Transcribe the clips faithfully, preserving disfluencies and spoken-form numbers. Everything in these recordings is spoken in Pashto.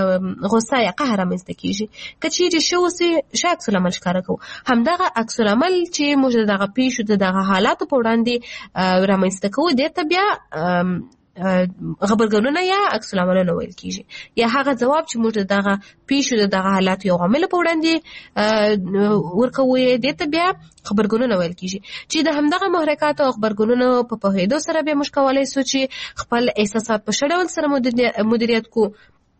غصه یا قهر رامنځته کیږي. که چیرې ښه اوسي ښه عکس العمل ښکاره کوو. همدغه عکس العمل چې موږ د دغه پیښو د دغه حالاتو په وړاندې رامنځته کوو دې ته بیا غبرګونونه یا عکس العملونه ویل کیږي. یا هغه ځواب چې موږ دغه پیښو د دغه حالاتو یو عامل په وړاندې ورکوو دې ته بیا غبرګونونه ویل کیږي. چې د همدغه محرکاتو او غبرګونونو په پوهېدو سره بیا موږ کولی شو چې خپل احساسات په ښه ډول سره مدیریت کو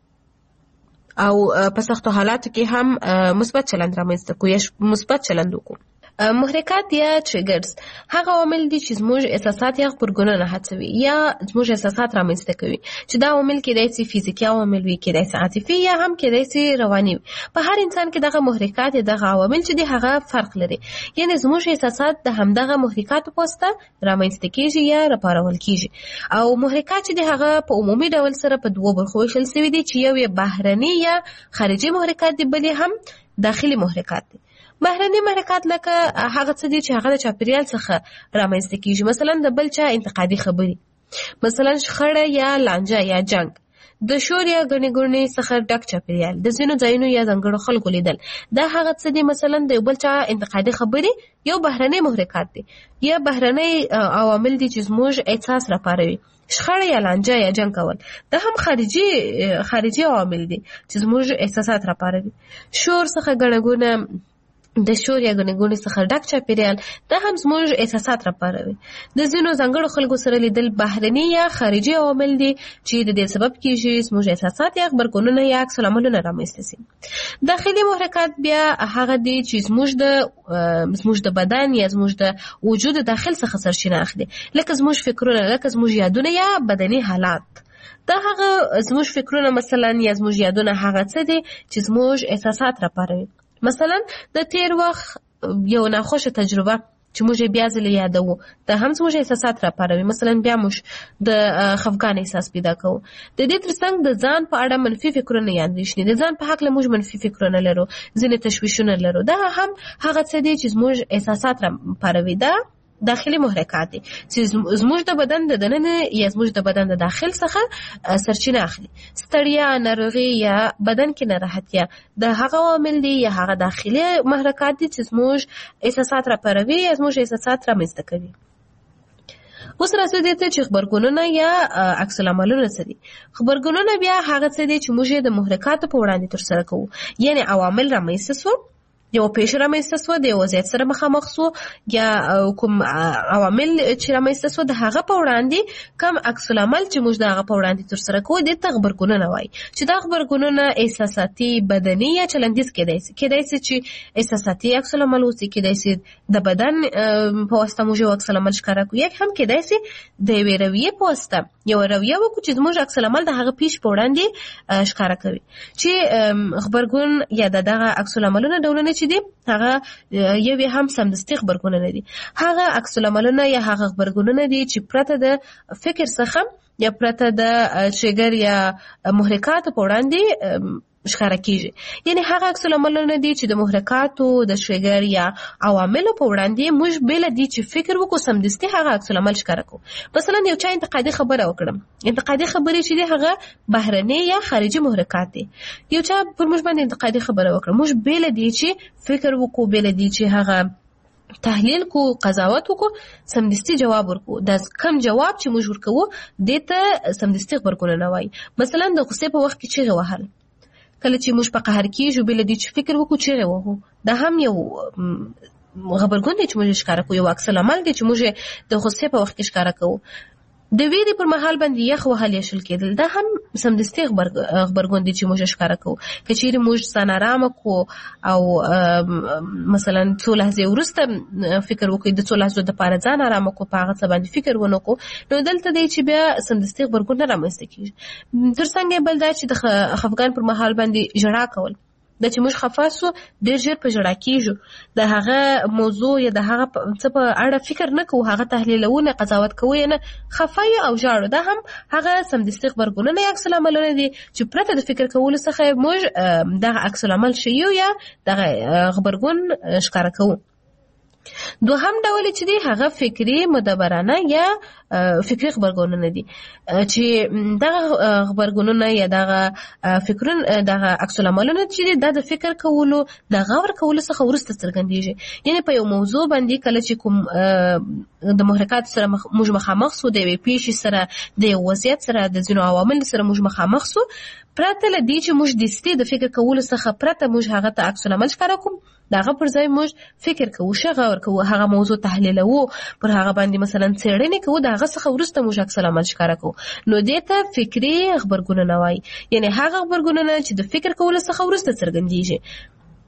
او په سختو حالاتو کې هم مثبت چلند رامنځته کو یا مثبت چلند وکړو. محرکات یا ټریګرز هغه عوامل دي چې زموږ احساسات یا غبرګونونه هڅوي یا زموږ احساسات رامنځته کوي. چې دا عوامل کېدای شي فزیکي عوامل وي، کېدای شي عاطفي یا هم کېدای شي رواني وي. په هر انسان کې دغه محرکات یا دغه عوامل چې دي هغه فرق لري. یعنی زموږ احساسات د همدغه محرکاتو په واسطه رامنځته کېږي یا راپارول کېږي. او محرکات چې دي هغه په عمومي ډول سره په دوه برخو ویشل شوي دي چې یو یې بهرني یا خارجي محرکات دي، بل هم داخلي محرکات دي. بهرني محرکات لکه هغه څه دي چې هغه د چاپیریال څخه رامنځته کیږي. مثلا د بل چا انتقادي خبري، مثلا شخړه یا لانجه یا جنگ، د شور یا ګڼې ګوڼې څخه ډک چاپیریال، د ځینو ځایونو یا ځانګړو خلکو لیدل. دا هغه څه دي مثلا د یو بل چا انتقادي خبري یو بهرني محرکات دي یا بهرني عوامل دي چې زموږ احساس راپاروي. شخړه یا لانجه یا جنگ کول دا هم خارجي خارجي عوامل دي چې زموږ احساسات راپاروي. شور څخه ګڼه ګوڼه، د شور یا ګڼې ګوڼې څخه ډک چاپیریال دا هم زموږ احساسات راپاروي. د ځینو ځانګړو خلکو سره لیدل بهرني یا خارجي عوامل دي چې د دې سبب کیږي زموږ احساسات یا غبرګونونه یا عکس العملونه رامنځته شي. داخلي محرکات بیا هغه دي چې زموږ د زموږ د بدن یا زموږ د وجود داخل څخه سرچینه اخلي، لکه زموږ فکرونه، لکه زموږ یادونه یا بدني حالات. دا هغه زموږ فکرونه مثلا یا زموږ یادونه هغه څه دي چې زموږ احساسات راپاروي. مثلا د تیر وخت یو ناخوښه تجربه چې موږ بیا ځلې یادوو دا هم زموږ احساسات راپاروي. مثلا بیا موږ د خفګان احساس پیدا کوو. د دې ترڅنګ د ځان په اړه منفي فکرونه یا اندېښنې، د ځان په هکله موږ منفي فکرونه لرو، ځینې تشویشونه لرو. دا هم هغه څه دي چې زموږ احساسات راپاروي. دا داخلي محرکات دي چې زموږ د بدن د دننه یا زموږ د بدن د داخل څخه سرچینه اخلي. ستړیا، ناروغي یا بدن کې ناراحتیا د هغه عوامل دي یا هغه داخلي محرکات دي چې زموږ احساسات راپاروي یا زموږ احساسات رامنځته کوي. اوس راځو دې ته چې غبرګونونه یا عکس العملونه څه دي. غبرګونونه بیا هغه څه دي چې موږ د محرکاتو په وړاندې ترسره کوو. یعنی عوامل رامنځته شو، یو پیښه رامنځته شوه، د یو وضعیت سره مخامخ شو، یا کوم عوامل چې رامنځته شوه د هغه په وړاندې کوم عکس العمل چې موږ د هغه په وړاندې ترسره کوو دې ته غبرګونونه وایي. چې دا غبرګونونه احساساتي، بدني یا چلندیز کېدای شي. کېدای شي چې احساساتي عکس العمل اوسي، کېدای شي د بدن په واسطه موږ یو عکس العمل ښکاره کوو، یا هم کېدای شي د یوې رویې په واسطه یو رویه وکړو چې زموږ عکس العمل د هغه پیښې په وړاندې ښکاره کوي. چې غبرګون یا د دغه عکس العملونه ډولونه چې دي هغه یو هم سمدستي غبرګونونه دي. هغه عکس العملونه یا هغه غبرګونونه دي چې پرته د فکر څخه یا پرته د ټریګر یا محرکاتو په وړاندې ښکاره کیږي. یعنی هغه عکس العملونه دي چې د محرکاتو، د ټریګر یا عواملو په وړاندې موږ بل دي چې فکر وکړو سمدستي هغه عکس العمل ښکاره کوو. مثلا یو چا انتقادي خبره وکړم، انتقادي خبرې چې دي هغه بهرني یا خارجي محرکات دي. یو چا پر موږ باندې انتقادي خبره وکړه، موږ بل دي چې فکر وکړو، بل دي چې هغه تحلیل کو، قضاوت وکړو، سمدستي جواب ورکو. دا کم جواب چې موږ ورکوو دې ته سمدستي غبرګونونه وایي. مثلا د غصې په وخت کې چیغې وهل، کله چې موږ په قهر کېږو بل دې چې فکر وکړو چیغې وهو، دا هم یو غبرګون دی چې موږ ښکاره کوو، یو عکس العمل دی چې موږ د غصې په وخت کې ښکاره کوو. د ویرې پر مهال باندې یخ وهل یا شل کېدل دا هم سمدستي غبرګون دی چې موږ ښکاره کوو. که چیرې موږ ځان ارامه کړو او مثلا څو لحظې وروسته فکر وکړو د څو لحظو دپاره ځان ارامه کړو، په هغه څه باندې فکر ونه کړو، نو دلته دی چې بیا سمدستي غبرګون نه رامنځته کېږي. تر څنګ بل دا چې د خفګان پر مهال باندې ژړا کول، دا چې موږ خفه سو ډېر ژر په ژړا کېږو، د هغه موضوع یا د هغه څه په اړه فکر نه کوو، هغه تحلیلوو نه، قضاوت کوو یې نه، خفه یو او ژاړو. دا هم هغه سمدستي غبرګونونه یا عکس العملونه دي چې پرته د فکر کولو څخه موږ دغه عکس العمل ښیو یا دغه غبرګون ښکاره کوو. دوهم ډول چې دی هغه فکري، مدبرانه یا فکري خبرګونونه دي چې دغه خبرګونونه یا دغه فکرونه دغه عکس العملونه چې د فکر کولو د غور کولو څخه وروسته څرګندېږي. یعنی په یو موضوع باندې کله چې کوم د محرکات سره موږ مخامخ سو د یوې پیښې سره د یو وضعیت سره د ځینو عوامل سره موږ مخامخ سو، پرته له دې چې موږ دستي د فکر کولو څخه پرته موږ هغه ته عکس العمل ښکاره کوم، د هغه پر ځای موږ فکر کوو، ښه غور کوو، هغه موضوع تحلیلوو، پر هغه باندې مثلا څېړنې کوو، د هغه څخه وروسته موږ عکس العمل ښکاره کوو. نو دې ته فکري غبرګونونه وایي، یعنی هغه غبرګونونه چې د فکر کولو څخه وروسته څرګندېږي.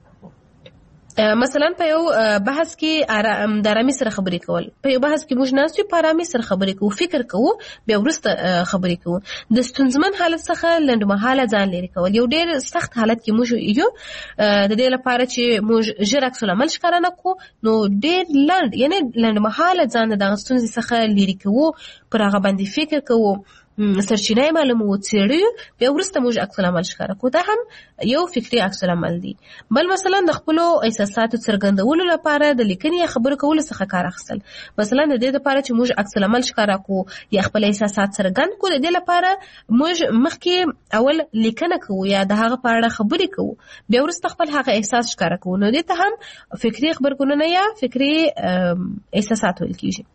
مثلا په یو بحث کې د آرامي سره خبرې کول، په یو بحث کې موږ ناست یو په آرامي سره خبرې کوو، فکر کوو، بیا وروسته خبرې کوو. د ستونزمن حالت څخه لنډمهاله ځان لرې کول، یو ډېر سخت حالت کې موږ یو د دې لپاره چې موږ ژر عکس العمل ښکاره نه کړو، نو ډېر لنډ یعنی لنډمهاله ځان د دغه ستونزې څخه لرې کوو، پر هغه باندې فکر کوو، سرچینه معلومو، څېړو، بیا وروسته موږ عکس العمل ښکاره کوو. دا هم یو فکري عکس العمل دی. بل مثلا د خپلو احساساتو څرګندولو لپاره د لیکنې یا خبرو کولو څخه کار اخیستل. مثلا د دې لپاره چې موږ عکس العمل ښکاره کوو یا خپل احساسات څرګند کوو، د دې لپاره موږ مخکې اول لیکنه کوو یا د هغه په اړه خبرې کوو، بیا وروسته خپل هغه احساس ښکاره کوو. نو دې ته هم فکري خبرګونونه یا فکري احساسات ویل کېږي.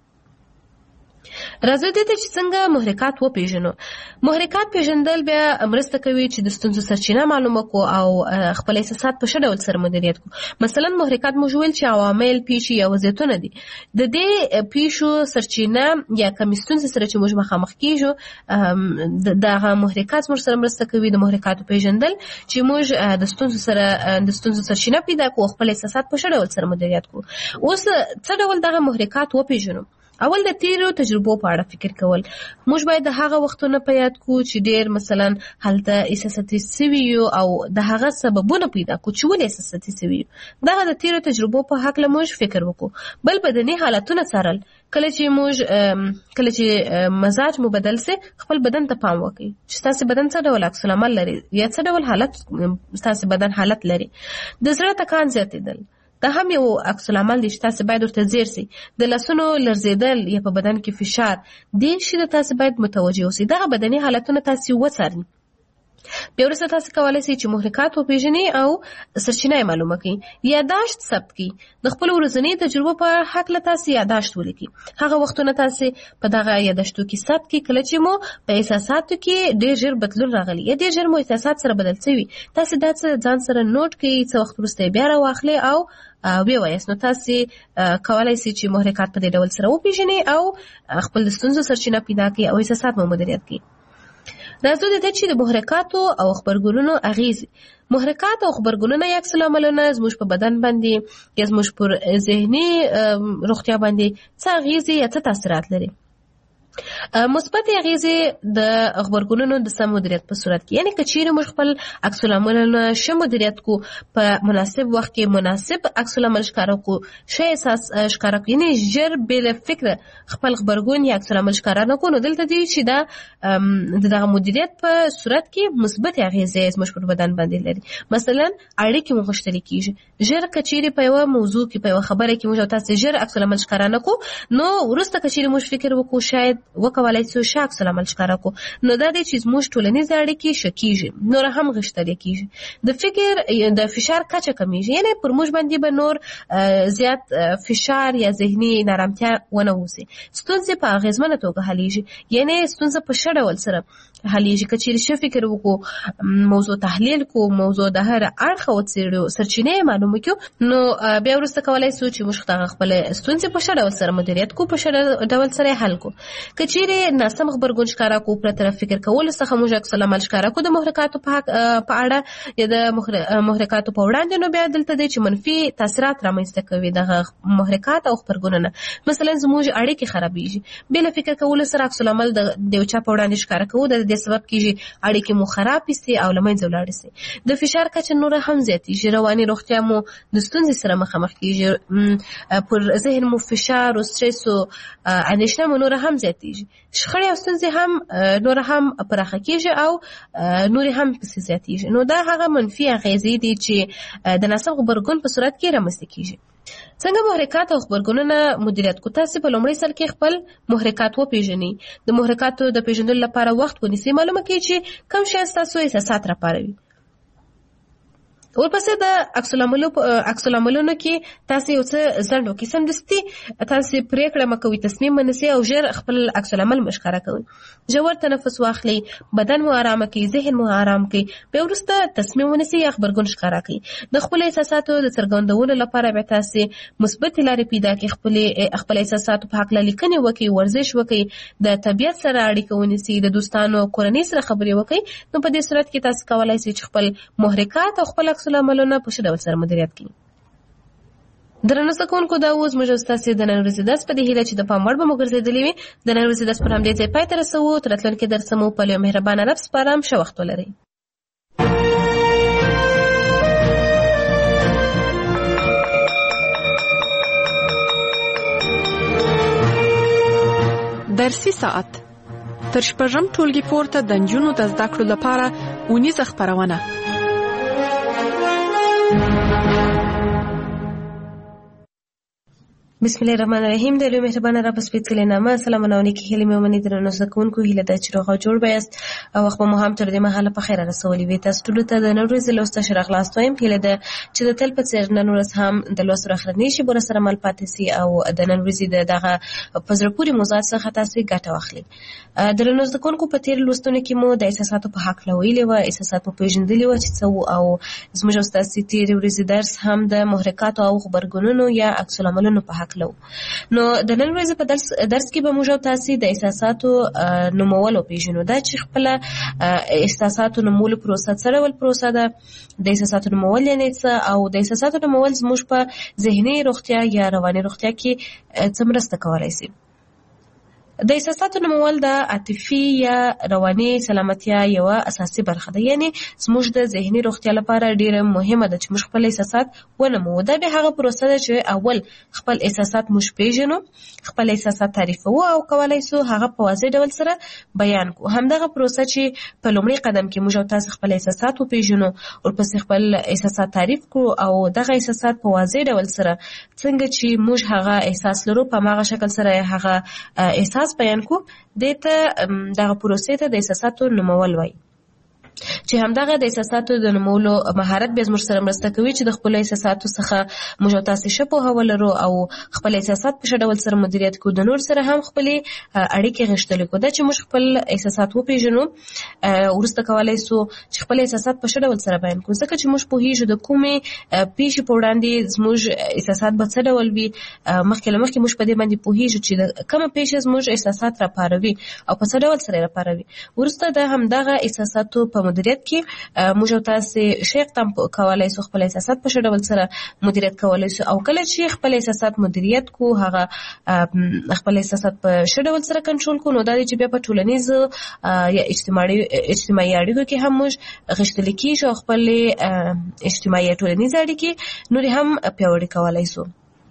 راځو دې ته چې څنګه محرکات وپېژنو. محرکات پېژندل بیا مرسته کوي چې د ستونزو سرچینه معلومه کړو او خپل احساسات په ښه ډول سره مدیریت کړو. مثلا محرکات موږ ویل چې عوامل، پیښې یا وضعیتونه دي. د دې پیښو سرچینه یا کومې ستونزې سره چې موږ مخامخ کېږو، دغه محرکات موږ سره مرسته کوي د محرکاتو پېژندل چې موږ د ستونزو سره د ستونزو سرچینه پیدا کړو، خپل احساسات په ښه ډول سره مدیریت کړو. اوس څه ډول دغه محرکات وپېژنو؟ اول د تیرو تجربو په اړه فکر کول. موږ باید د هغه وختونو په یاد کو چې ډېر مثلا هلته احساساتي سوي یو او د هغه سببونه پیدا کو چې ولې احساساتي سوي یو. دغه د تیرو تجربو په هکله موږ فکر وکړو. بل بدني حالتونه څارل. کله چې موږ کله چې مزاج مو بدل سي، خپل بدن ته پام وکړئ چې تاسو بدن څه ډول عکس العمل لري یا څه ډول حالت تاسو بدن حالت لري. د زړه ټکان زیاتېدل دا هم یو عکس العمل دی چې تاسو باید ورته ځیر سئ. د لاسونو لرزېدل یا په بدن کې فشار، دې شي د تاسو باید متوجه اوسئ. دغه بدني حالتونه تاسو وڅارئ. بیا وروسته تاسو کولی شئ چې محرکات وپېژنئ او سرچینه یې معلومه کړئ. یاداشت ثبت کړئ. د خپلو ورځنۍ تجربو په هکله تاسو یاداشت ولیکئ. هغه وختونه تاسو په دغه یاداشتو کې ثبت کړئ کله چې مو په احساساتو کې ډېر ژر بدلون راغلی یا ډېر ژر مو احساسات سره بدل شوي. تاسو دا څه ځان سره نوٹ کړئ، څه وخت وروسته بیا راواخلئ او وی وایاست. نو تاسو کولای شئ چې محرکات په دې ډول سره وپېژنئ او خپل د ستونزو سرچینه پیدا کړئ او احساسات مو مدیریت کړئ. راځو د دې چې د محرکاتو او خبرګونونو اغیزې. محرکات او خبرګونونه یا عکس العملونه زموږ په بدن باندې یا زموږ پر ذهني روغتیا باندې څه اغیزې یا څه تاثیرات لري. مثبت اغیزې د خبرګونونو د سم مدیریت په صورت کې، یعنی که چیرې موږ خپل عکس العملونه ښه مدیریت کړو، په مناسب وخت کې مناسب عکس العمل ښکاره کړو، ښه احساس ښکاره کړو، یعنی ژر بې له فکره خپل غبرګون یا عکس العمل ښکاره نه کړو، نو دلته دی چې دا د دغه مدیریت په صورت کې مثبت اغیزې زموږ پر بدن باندې لري. مثلا اړیکې مو غښتلې کېږي. ژر که چیرې په یوه موضوع کې په یوه خبره کې موږ او تاسو ژر عکس العمل ښکاره نه کړو، نو وروسته که چیرې موږ فکر وکړو شاید وکولای شو ښه عکس العمل ښکاره کړو، نو دا دی چې زموږ ټولنیز اړیکې ښه کېږي، نور هم غښتلې کېږي. د فکر د فشار کچه کمیږي، یعنی پر موږ باندې به نور زیات فشار یا ذهني نارامتیا ونه اوسي. ستونزې په اغېزمنه توګه حلیږي، یعنی ستونزه په ښه ډول سره حلیږي. که چیرې ښه فکر وکړو، موضوع تحلیل کړو، موضوع د هر اړخه وڅېړو، سرچینې یې معلومه کړو، نو بیا وروسته کولی شو چې موږ دغه خپلې ستونزې په ښه ډول سره مدیریت کړو، په ښه ډول سره یې حل کړو. که چیرې ناسم غبرګون ښکاره کړو، پرته فکر کولو څخه موږ عکس العمل ښکاره کړو د محرکاتو په اړه یا د محرکاتو په وړاندې، نو بیا دلته دی چې منفي تاثیرات رامنځته کوي دغه محرکات او غبرګونونه. مثلا زموږ اړیکې خرابېږي. بې له فکر کولو سره عکس العمل د یو چا په وړاندې ښکاره کوو، د دې سبب کېږي اړیکې مو خرابې سي او له منځه ولاړې سي. د فشار کچه نوره هم زیاتېږي. رواني روغتیا مو د ستونزې سره مخامخ کېږي. پر ذهن مو فشار او سټرس او اندېښنه مو نوره هم زیاتېږي. شخړې او ستونزې هم نور هم پراخه کېږي او نورې هم پسې زیاتېږي. نو دا هغه منفي اغېزې دي چې د ناسم غبرګون په صورت کې رامنځته کېږي. څنګه محرکات او خبرګونونه مدیریت کو؟ تاسو په لومړي سر کې خپل محرکات وپیژنئ. د محرکاتو د پیژندلو لپاره وخت ونیسئ. معلومه کړئ چې کوم شی ستاسو احساسات راپاروي. ورپسې د عکس العملو عکس العملونو کې تاسو یو څه ځنډ وکړئ. سمدستي تاسو پریکړه مه کوئ، تصمیم ونیسئ او ژر خپل عکس العمل مشخره کوئ. ژور تنفس واخلئ، بدن مو آرام کړئ، ذهن مو آرام کړئ. بیا وروسته تصمیم ونیسئ یا خبرګون ښکاره کړئ. د خپل احساساتو د څرګندولو لپاره بیا تاسو مثبت لارې پیدا کړئ. خپل خپل احساساتو په هکله لیکنې وکړئ، ورزش وکړئ، د طبیعت سره اړیکه ونیسئ، د دوستانو کورنۍ سره خبرې وکړئ. نو په دې صورت کې تاسو کولای شئ چې خپل محرکات او خپل عکس العملونه په ښه ډول سره مدیریت کړئ. درنو زده کوونکو، دا اوس موږ ستاسو د نن ورځې درس په دې هیله چې د پام وړ به مو ګرځېدلی وي. د نن ورځې درس پر همدې ځای پای ته رسوو. تر راتلونکي درسه مو په یو مهربانه رب سپارم. ښه وخت ولرئ. درسي ساعت تر شپږم ټولګي پورته د نجونو د زده کړو لپاره اونیزه خپرونه. بسم الله الرحمن الرحیم. د لوی مهربانه رب سپېڅلې نامه سلامونه او نیکې هیلې مې ومنئ. درنو زده کوونکو، هیله ده چې روغ او جوړ به یاست او وخت به مو هم تر دې مهاله په خیره رسولي وي. تاسو ټولو ته د نن ورځې لوست اشاره خلاص وایم. هیله ده چې د تل په څېر نن ورځ هم د لوست اخرنۍ شیبو سره مل پاتې سي او د نن ورځې د دغه په زړه پورې موضوعات څخه تاسو ګټه واخلئ. درنو زده کوونکو، په تېر لوستونو کې مو د احساساتو په هکله ویلې وه، احساسات مو پېژندلي وه چې څه وو، او زموږ او ستاسو تېرې ورځې درس هم د محرکاتو او غبرګونونو یا عکس العملونو په هکله و. نو د نن ورځې په درس درس کې به موږ او تاسو د احساساتو نومول وپېژنو. دا چې خپله احساساتو نومولو پروسه څه ډول پروسه ده، د احساساتو نومول یعنې څه، او د احساساتو نومول زموږ په ذهني روغتیا یا رواني روغتیا کې څه مرسته کولی شي. د احساساتو نومول د عاطفي یا رواني سلامتیا یوه اساسي برخه ده. یعنی زموږ د ذهني روغتیا لپاره ډیره مهمه ده چې موږ خپل احساسات ونومو. دا به هغه پروسه ده چې اول خپل احساسات موږ پیژنو، خپل احساسات تعریفو او کولای شو هغه په واضح ډول سره بیان کو. همدغه پروسه چې په لومړي قدم کې موږ او تاسو خپل احساسات وپیژنو او پس خپل احساسات تعریف کو او دغه احساسات په واضح ډول سره څنګه چې موږ هغه احساس لرو په هغه شکل سره هغه احساس بیان کو، دته دغه پروسې ته د احساساتو نومول وایي. چې همدغه د احساساتو د نومولو مهارت به زموږ سره مرسته کوي چې د خپل احساساتو څخه موږ تاسو ښه پوهه ولرو او خپل احساسات په ښه ډول سره مدیریت کړو، د نور سره هم خپل اړیکې غښتلې کړو. دا چې موږ خپل احساسات وپیژنو، وروسته کولای شو چې خپل احساسات په ښه ډول سره بیان کړو، ځکه چې موږ پوهیږو د کومې پیښې په وړاندې زموږ احساسات به څه ډول وي. مخکې له مخکې موږ په دې باندې پوهیږو چې د کومه پیښه زموږ احساسات راپاروي او په څه ډول سره راپاروي. وروسته د همدغه احساساتو په مدیریت کې موږ تاسو شیخ تم کولای شو خپل احساسات په ښه ډول سره مدیریت کولای شو، او کله چې خپل احساسات مدیریت کو، هغه خپل احساسات په ښه ډول سره کنټرول کو، نو دا چې بیا په ټولنیز یا اجتماعي اجتماعي اړیکو کې هم موږ غښتلي کیږو، خپل اجتماعي ټولنیز اړیکې نور هم پیاوړي کولای شو.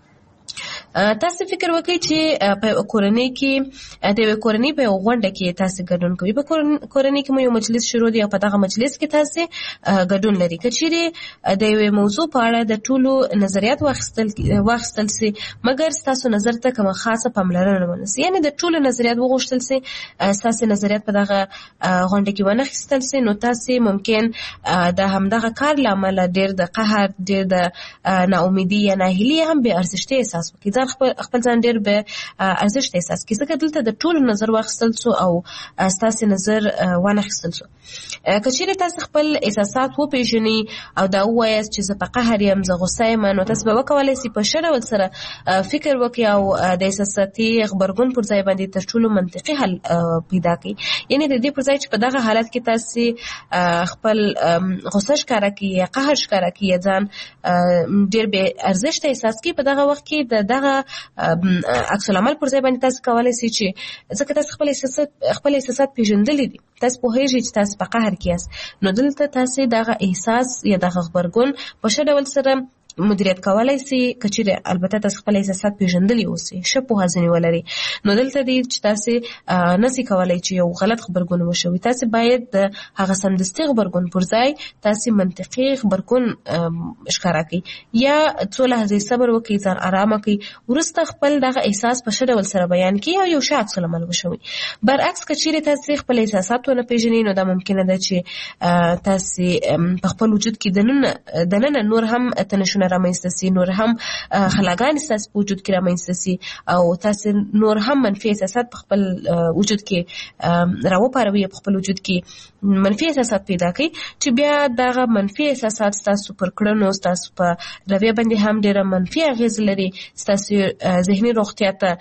تاسو فکر وکړئ چې په کورنۍ کې د یوې کورنۍ په یو غونډه کې تاسو ګډون کوئ. په کورنۍ کې مو یو مجلس شروع دی او په دغه مجلس کې تاسو ګډون لري. که چیرې د یوې موضوع په اړه د ټولو نظریات واخیستل واخیستل سي، مګر ستاسو نظر ته کومه خاصه پاملرنه ونه سي، یعنې د ټولو نظریات وغوښتل سي، ستاسو نظریات په دغه غونډه کې ونه اخیستل سي، نو تاسو ممکن د همدغه کار له امله ډېر د قهر، ډېر د ناامیدي یا ناهیلي هم بې ارزښتۍ احساس وکړئ. خپل خپل ځان ډېر به ارزښت احساس کړي، ځکه دلته د ټولو نظر واخیستل سو او ستاسو نظر وانه اخیستل سو. که چیرې تاسو خپل احساسات وپېژنئ او دا ووایاست چې زه په قهر یم، زه غوسه یم، نو تاسو به وکولی سئ په ښه ډول سره فکر وکړئ او د احساساتي غبرګون پر ځای باندې تر ټولو منطقي حل پیدا کړئ. یعنې د دې پر ځای چې په دغه حالت کې تاسو خپل غوسه ښکاره کړئ یا قهر ښکاره کړئ یا ځان ډېر بې ارزښته احساس کړئ، په دغه وخت کې د دغه عکس العمل پر ځای باندې تاسو کولای شئ چې ځکه تاسو خپل احساسات خپل احساسات پیژندلي دي، تاسو پوهیږئ چې تاسو په قهر کې یاست، نو دلته تاسو دغه احساس یا دغه غبرګون په ښه ډول سره مدیریت کولای سي کچې البته تاسو خپل احساسات پیژندلی اوسئ ښه پوهه ځنې ولري نو دلته دی چې تاسو نسی کولای چې یو غلط خبرګون وشوي تاسو باید د هغه سمدستي خبرګون پر ځای تاسو منطقي خبرګون ښکارا کړئ یا څو لحظې صبر وکړئ ځان آرامه کړئ وروسته خپل دغه احساس په ښه ډول سره بیان کړئ او یو ښه عکس العمل وشوي برعکس کچې تاسو خپل احساسات ونه پیژنئ نو دا ممکنه ده چې تاسو په خپل وجود کې دننه دننه نور هم تنشونه رامنځته سي نور هم خلاګان ستاسو په وجود کې رامنځته سي او تاسو نور هم منفي احساسات په خپل وجود کې راوپاروي په خپل وجود کې منفي احساسات پیدا کوي چې بیا دغه منفي احساسات تاسو پر کړنو تاسو په رویه باندې هم ډېر منفي اغیز لري تاسو ذهني روغتیا ته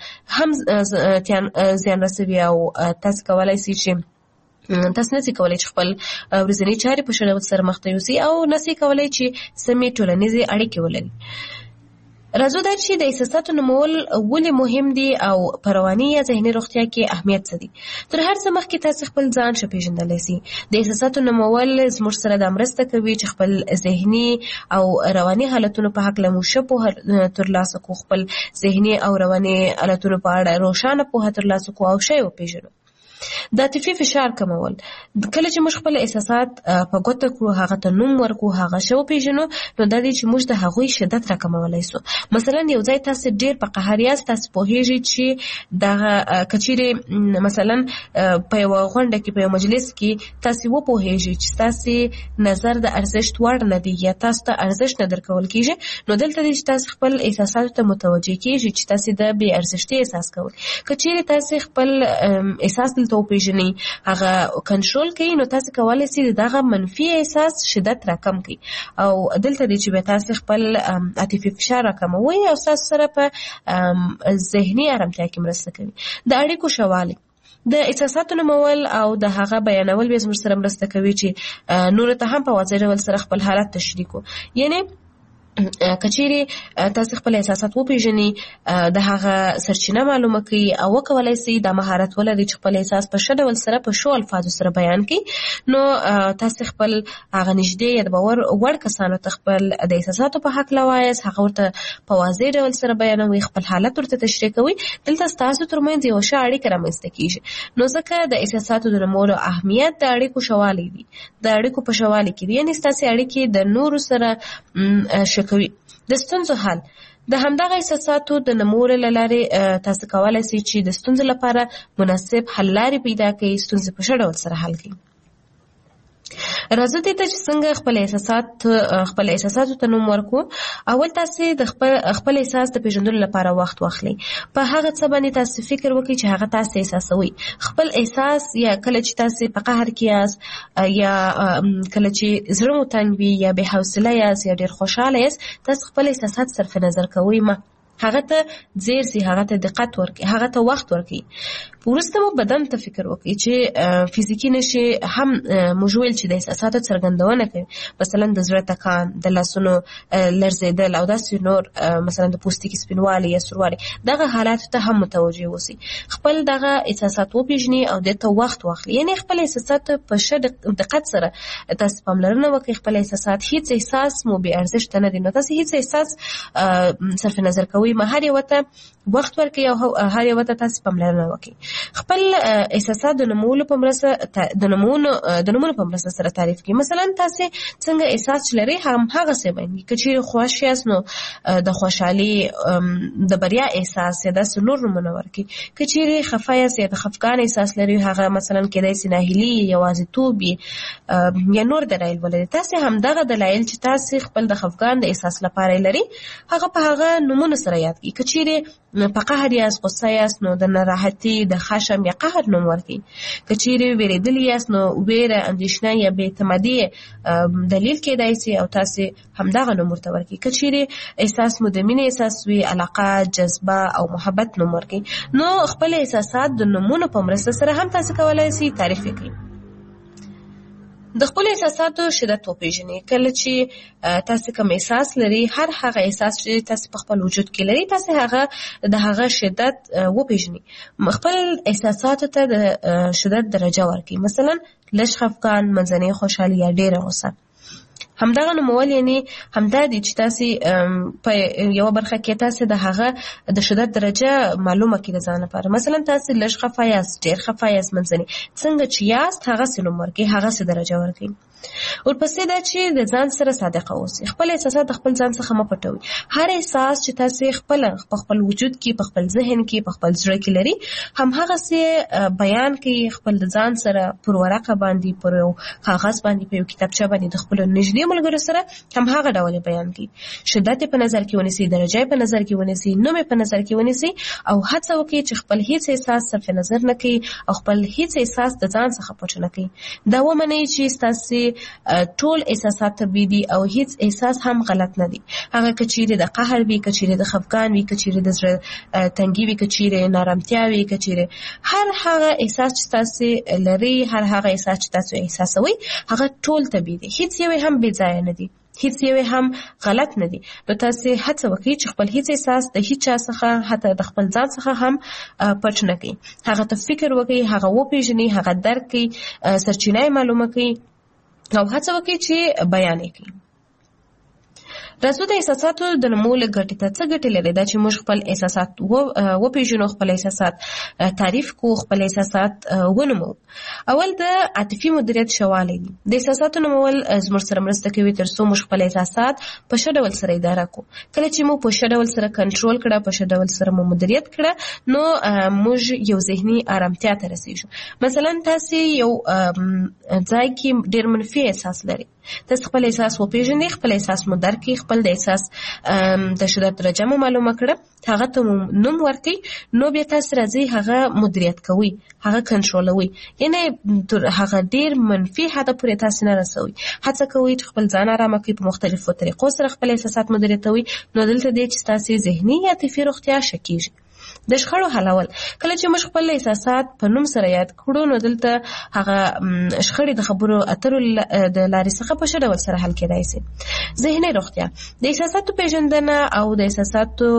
هم زیان رسوي او تاسو کولای شئ چې تاسو نسی کولای چې خپل ورځنی چارې په ښه ډول سره مخ ته یوسئ او نسی کولای چې سمې ټولنیزې اړیکې ولري راځو دا چې د احساساتو نومول ولې مهم دي او په رواني یا ذهني روغتیا کې اهمیت څه دي تر هر څه مخکې تاسو خپل ځان ښه پیژندلی سئ د احساساتو نومول زموږ سره دا مرسته کوي چې خپل ذهني او رواني حالتونو په هکله مو ښه پوهه ترلاسه کړو خپل ذهني او رواني حالتونو په اړه روښانه پوهه ترلاسه کړو او ښه یې وپېژنو د عاطفي فشار کمول کله چې موږ خپل احساسات په ګوته کړو هغه ته نوم ورکړو هغه ښه وپېژنو نو دا دی چې موږ د هغوی شدت راکمولی سو مثلا یو ځای تاسو ډېر په قهر یاست تاسو پوهېږئ چې دغه که چیرې مثلا په یوه غونډه کې په یو مجلس کې تاسو وپوهېږئ چې ستاسې نظر د ارزښت وړ نه دی یا تاسو ته ارزښت نه درکول کېږي نو دلته دی چې تاسو خپل احساساتو ته متوجه کېږئ چې تاسو د بې ارزښتۍ احساس کوئ که چیرې تاسو خپل احساس دلته وپېژنئ هغه کنټرول کوي نو تاسو کولای شئ دغه منفي احساس شدت راکم کړئ او دلته دی چې تاسو خپل عاطفي فشار راکموي او تاسو سره په ذهني آرامتیا کې مرسته کوي د اړیکو ښه والی د احساساتو نومول او د هغه بیانول بیا زموږ سره مرسته کوي چې نورو ته هم په واضح ډول سره خپل حالت تشریح کړو یعنی کچېرې تاسو خپل احساسات وپېژنئ د هغه سرچینه معلومه کړئ او وکولای شئ دا مهارت ولرئ چې خپل احساس په ښه ډول سره په ښو الفاظو سره بیان کړئ نو تاسو خپل هغه نږدې یا د باور وړ کسانو ته خپل د احساساتو په هکله وایاست هغه ورته په واضح ډول سره بیانوئ خپل حالت ورته تشریح کوئ دلته ستاسو ترمنځ یوه ښه اړیکه رامنځته کېږي نو ځکه د احساساتو د نومولو اهمیت د اړیکو ښه والی دی د اړیکو په ښه والي کې دی یعنې ستاسې اړیکې د نورو سره ښه کوي د ستونزو حل د همدغه احساساتو د نومولو له لارې تاسو کولی شئ چې د ستونزو لپاره مناسب حل لارې پیدا کړئ ستونزې په ښه ډول سره حل کړئ راځو دې ته چې څنګه خپل احساسات خپل احساساتو ته نوم ورکړو اول تاسو د خپل خپل احساس د پیژندلو لپاره وخت واخلئ په هغه څه باندې تاسو فکر وکړئ چې هغه تاسو احساسوي خپل احساس یا کله چې تاسو په قهر کې یاست یا کله چې زړه مو تنګ وي یا بې حوصله یاست یا ډېر خوشحاله یاست تاسو خپل احساسات صرف نظر کوئ مه هغه ته زیر سي هغه ته دقت ورکړئ هغه ته وخت ورکړئ وروسته مو بدن ته فکر وکړئ چې فزیکي نښې هم موږ ویل چې د احساساتو څرګندونه کوي مثلا د زړه ټکان د لاسونو لړزېدل او داسې نور مثلا د پوستکي سپینوالی یا سوروالی دغه حالاتو ته هم متوجه اوسئ خپل دغه احساسات وپېژنئ او دې ته وخت واخلئ یعنې خپل احساسات په ښه دقت سره تاسو پاملرنه وکړئ خپل احساسات هیڅ احساس مو بې ارزښته نه دی نو تاسو هیڅ احساس صرف نظر کوئ ما هر یو ته وخت ورکړئ او هر یو ته تاسو پاملرنه وکړئ خپل احساسات د نومولو په مرسته د نومونو د نومونو په مرسته سره تعریف کړئ مثلا تاسو څنګه احساس لرئ هم هغه څه باندې که چیرې خوښ یاست نو د خوشحالي د بریا احساس یا داسې نور نومونه ورکړئ که چیرې خفه یاست یا د خفګان احساس لرئ هغه مثلا کیدای شي ناهیلي یوازیتوب یا نور دلایل ولري تاسو همدغه دلایل چې تاسو خپل د خفګان د احساس لپاره لري هغه په هغه نومونو سره یاد کړئ که چیرې په قهر یاست غصه یاست نو د ناراحتي د خشم یا قهر نوم ورکړئ که چیرې ویرېدلي یاست نو ویره اندېښنه یا بې اعتمادي دلیل کیدای شي او تاسو همدغه نوم ورته ورکړئ که چیرې احساس مو د مینې احساس وي علاقه جذبه او محبت نوم ورکړئ نو خپل احساسات د نومونو په مرسته سره هم تاسو کولی شئ تعریف کړئ د خپل احساساتو شدت وپېژنئ کله چې تاسو کوم احساس لري هر هغه احساس چې تاسو په خپل وجود کې لري تاسو هغه د هغه شدت وپېژنئ خپل احساساتو ته د شدت درجه ورکړئ مثلا لږ خفګان منځنۍ خوشحالي یا ډېره غوسه همدغه نومول یعنی همدا دي چې تاسو په یو برخه کې تاسو د هغه د شدت درجه معلومه کړئ ځان لپاره. مثلا تاسو لږ خفه یاست، ډېر خفه یاست، منځني څنګه چې یاست هغه سه نوم ورکړئ، هغه سه درجه ورکړئ. ورپسې دا چې د ځان سره صادق اوسئ، خپل احساسات خپل ځان څخه مه پټوئ. هر احساس چې تاسو خپل په خپل وجود کې، په خپل ذهن کې، په خپل زړه کې لري، هم هغه سه بیان کړئ خپل ځان سره پر ورقه باندې، پر یو کاغذ باندې، په یو کتابچه باندې د خپل نږدې ملګرو سره هم هغه ډول بیان کړئ. شدت په نظر کې ونیسئ، درجه په نظر کې ونیسئ، نوم په نظر کې ونیسئ، او هڅه وکړئ چې خپل هیڅ احساس صرف نظر نه کړئ او خپل هیڅ احساس د ځان څخه پټ نه کړئ. دا ومنئ چې تاسو ټول احساسات طبیعي دي او هیڅ احساس هم غلط نه دي. هغه کچيره د قهر وي، کچيره د خفګان وي، کچيره د زړه تنګي وي، کچيره نارامتیا وي، کچيره هر هغه احساس چې تاسو لري، هر هغه احساس چې تاسو احساسوي، هغه ټول طبیعي دي، هیڅ یو هم بې ځای نه دي، هیڅ یو هم غلط نه دي. نو تاسو هڅه وکړئ چې خپل هیڅ احساس د هیڅ چا څخه، حتی د خپل ځان څخه هم پټ نه کړئ. هغه ته فکر وکړئ، هغه وپېژنئ، هغه درک کړئ، سرچینه معلومه کړئ او هڅه وکړئ چې بیان یې کړئ. راځو د احساساتو د نومولو ګټې ته. څه ګټې لري؟ دا چې موږ خپل احساسات وپېژنو، خپل احساسات تعریف کو، خپل احساسات ونومو. اول د عاطفي مدیریت ښه والی دی. د احساساتو نومول زموږ سره مرسته کوي تر څو موږ خپل احساسات په ښه ډول سره اداره کړو. کله چې موږ په ښه ډول سره کنټرول کړه، په ښه ډول سره مو مدیریت کړه، نو موږ یو ذهني آرامتیا ته رسیږو. مثلا تاسو یو ځای کې ډېر منفي احساس لري، تاسو خپل احساس وپېژنئ، خپل احساس مو درک کړئ، خپل د احساس د شدت درجه مو معلومه کړه، هغه ته نوم ورکړئ، نو بیا تاسو راځئ هغه مدیریت کوئ، هغه کنټرولوئ، یعنی هغه ډېر منفي حد پورې تاسو نه رسوئ. هڅه کوئ چې خپل ځان آرامه کړئ، په مختلفو طریقو سره خپل احساسات مدیریتوئ. نو دلته دی چې تاسو ذهني یا عاطفي روغتیا ښه کیږي. د شخړو حلول. کله چې موږ خپل احساسات په نوم سره یاد کړو، نو دلته هغه شخړې د خبرو اترو د لارې څخه په ښه ډول سره حل کېدای شي. ذهني روغتیا. د احساساتو پیژندنه او د احساساتو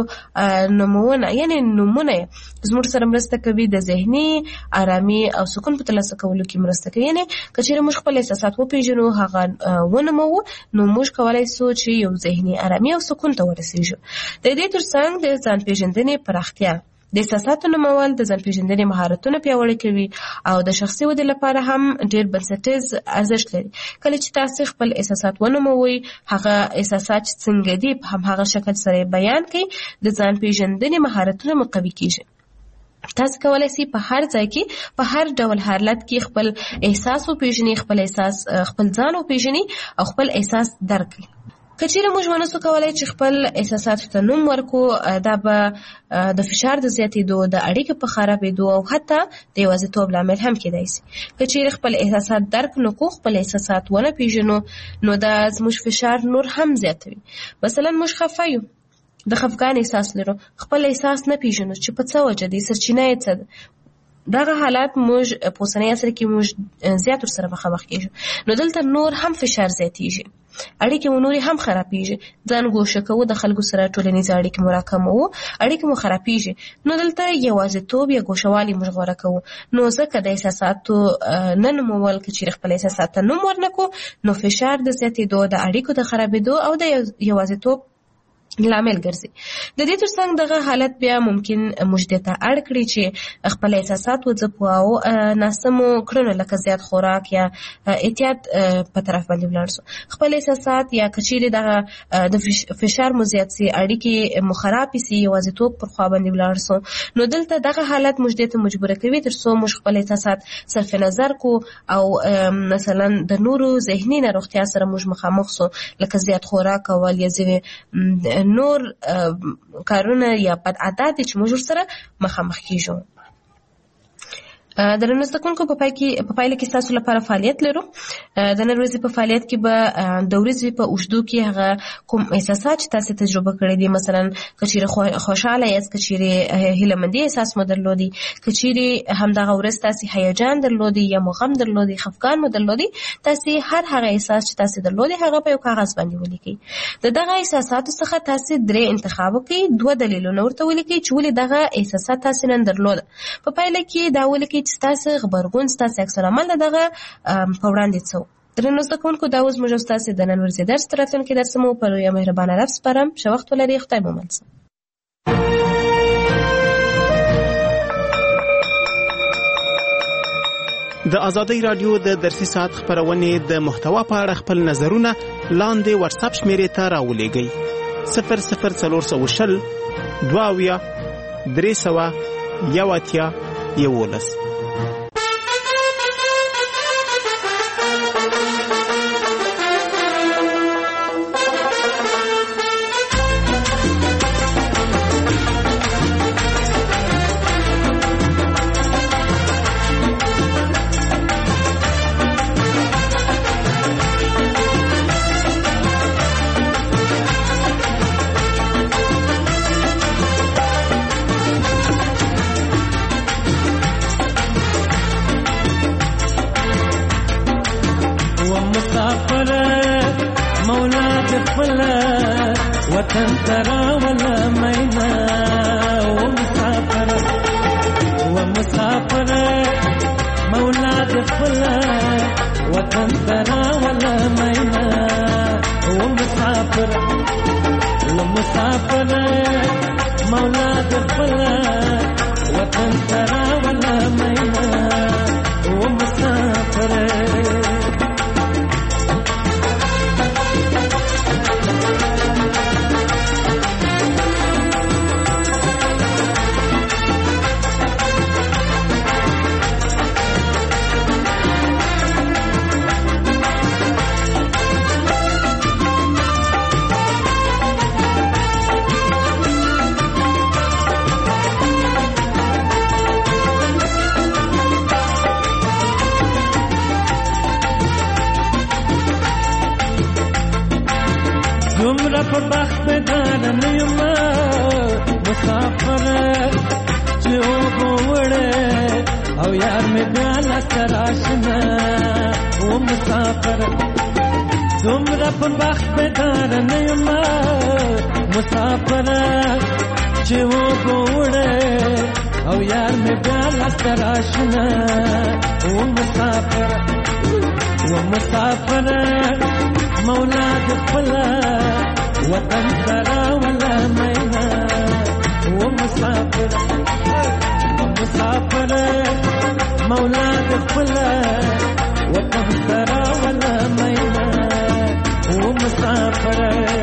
نومونه، یعنی نومونه زموږ سره مرسته کوي د ذهني آرامي او سکون په ترلاسه کولو کې مرسته کوي. یعنی که چېرې موږ خپل احساسات وپېژنو، هغه ونوموو، نو موږ کولی شو چې یو ذهني آرامي او سکون ته ورسېږو. د دې ترڅنګ د ځان پیژندنې پراختیا. د احساساتو نومول د ځان پیژندنې مهارتونه پیاوړي کوي او د شخصي ودې لپاره هم ډېر بنسټیز ارزښت لري. کله چې تاسو خپل احساسات ونوموئ، هغه احساسات چې څنګه دي په هماغه شکل سره بیان کړئ، د ځان پیژندنې مهارتونه مو قوي کیږي. تاسو کولای شئ په هر ځای کې، په هر ډول حالت کې خپل احساس وپېژنئ، خپل احساس خپل ځان وپېژنئ او خپل احساس درک کړئ. که چېرې موږ ونسو کولی چې خپل احساساتو ته نوم ورکو، دا به د فشار د زیاتېدو، د اړیکو په خرابېدو او حتی د یوازیتوب لامل هم کېدای شي. که چېرې خپل احساسات درک نه کړو، خپل احساسات ونه پېژنو، نو دا زموږ فشار نور هم زیاتوي. مثلا موږ خفه یو، د خفګان احساس لرو، خپل احساس نه پېژنو چې په څه وجه دی، سرچینه یې څه ده. دغه حالات موږ په اوسني عصر کې موږ زیات ورسره مخامخ کېږو. نو دلته نور هم فشار زیاتېږي، اړیکې مو نورې هم خرابېږي، ځان ګوښه کوو، د خلکو سره ټولنیزې اړیکې مو راکموو، اړیکې مو خرابېږي. نو دلته یوازیتوب یا ګوښهوالي موږ غوره کوو. نو ځکه د احساساتو نه نومول، که چېرې خپل احساسات ته نوم ورنکړو، نو فشار د زیاتېدو، د اړیکو د خرابېدو او د یوازیتوب لامل ګرځي. د دې ترڅنګ دغه حالت بیا ممکن موږ دې ته اړ کړي چې خپل احساسات وځپو او ناسمو کړنو لکه زیات خوراک یا احتیاط په طرف باندې ولاړ شو. خپل احساسات یا که چېرې دغه د فشار مو زیات سي، اړیکې مو خرابې سي، یوازیتوب پر خوا باندې ولاړ سو، نو دلته دغه حالت موږ دې ته مجبوره کوي تر څو موږ خپل احساسات صرف نظر کو او مثلا د نورو ذهني ناروغتیا سره موږ مخامخ سو، لکه زیات خوراک کول یا ځینې نور کارونه یا بد عادت چې موږ سره مخامخ کیږو. د نن ورځې په پای کې په پایله کې تاسو لپاره فعالیت لرو. د نن ورځې په فعالیت کې به د ورځې په اوږدو کې هغه کوم احساسات چې تاسو تجربه کړی دي، مثلا که چیرې خوشاله یاست، که چیرې هیله‌مندي احساس مو درلودي، که چیرې همدغه ورځ تاسو هیجان درلودي یا مو غم درلودي، خفګان مو درلودي، تاسو هر هغه احساس چې تاسو درلودي هغه په یو کاغذ باندې ولیکئ. د دغه احساساتو څخه تاسو درې انتخاب وکړئ، دوه دلیلونه ورته ولیکئ چې ولې دغه احساسات تاسو نن درلوده. په پایله کې دا ولیکئ چې تاسو غبرګون، ستاسو عکس العمل دغه په وړاندې څه، درنو زده کوونکو دا اوس موږ ستاسې د نن ورځې درس تر راتلونکي درس مو په لویه مهربانه رب سپارم. ښه وخت ولرئ. خدای مو مل شه. د آزادۍ رادیو د درسي ساعت خپرونې د محتوا په اړه خپل نظرونه لاندې واتس اپ شمیرې ته راولېږئ. صفر صفر څلور سوه شل دوه اویا درې سوه یو اتیا یولس. وطن ترى ولا مينا ومسافر ومسافر مولاد فلا وطن ترى ولا مينا ومسافر ومسافر مولاد فلا وطن ترى ولا مينا ومسافر دومره په بخت بدانه نه یم مسافر چې اوبه وړې او یار مې بیا لاسته راشنه و مسافر. دومره په بخت بدانه نه یم مسافر چې اوبه وړې او یار مې بیا لاسته راشنه و مسافر. و مسافر مولاد فلا وطن ترى ولا مينا ومسافر ومسافر مولاد فلا وطن ترى ولا مينا ومسافر.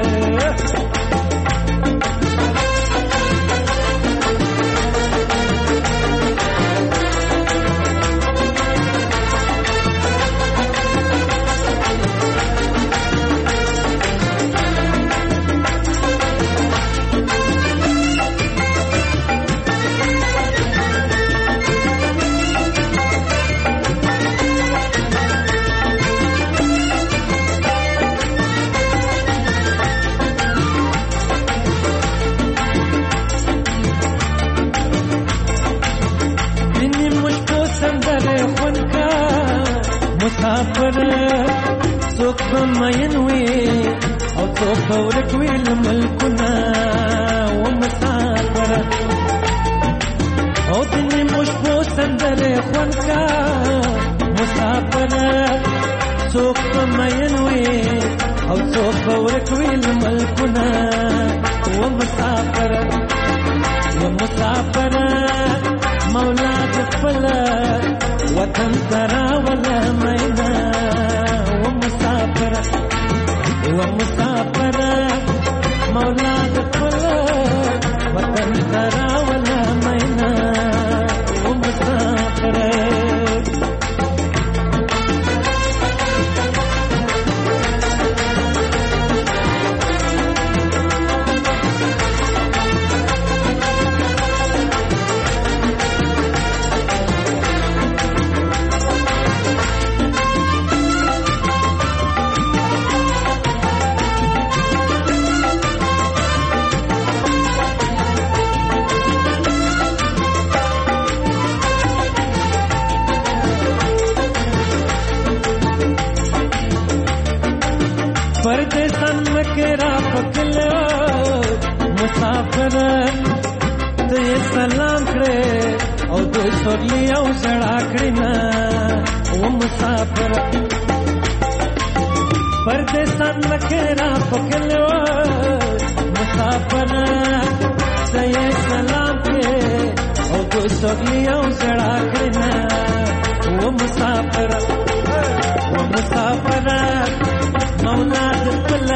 مسافر څوک به مین وي او څوک به ورک وي له ملکونه ومسافر او د نیمو شپو سندرې خوند کا مسافر څوک به مین وي او څوک به ورک وي له ملکونه ومسافر. ومسافر مولاد خپله وطن ترى ولا مينا ومسافر. ومسافر مولاد فلا وطن ترى ولا مينا ومسافر. परदेसन में केरा पकलो मुसाफिर तो ये सलाम करे और दो सोली और जड़ा करे ना वो मुसाफिर پردیسان مکرا پکلو مسافر سې سلام کې او تو سګلی او سړا کړنا و مسافر و مسافر مولا د پل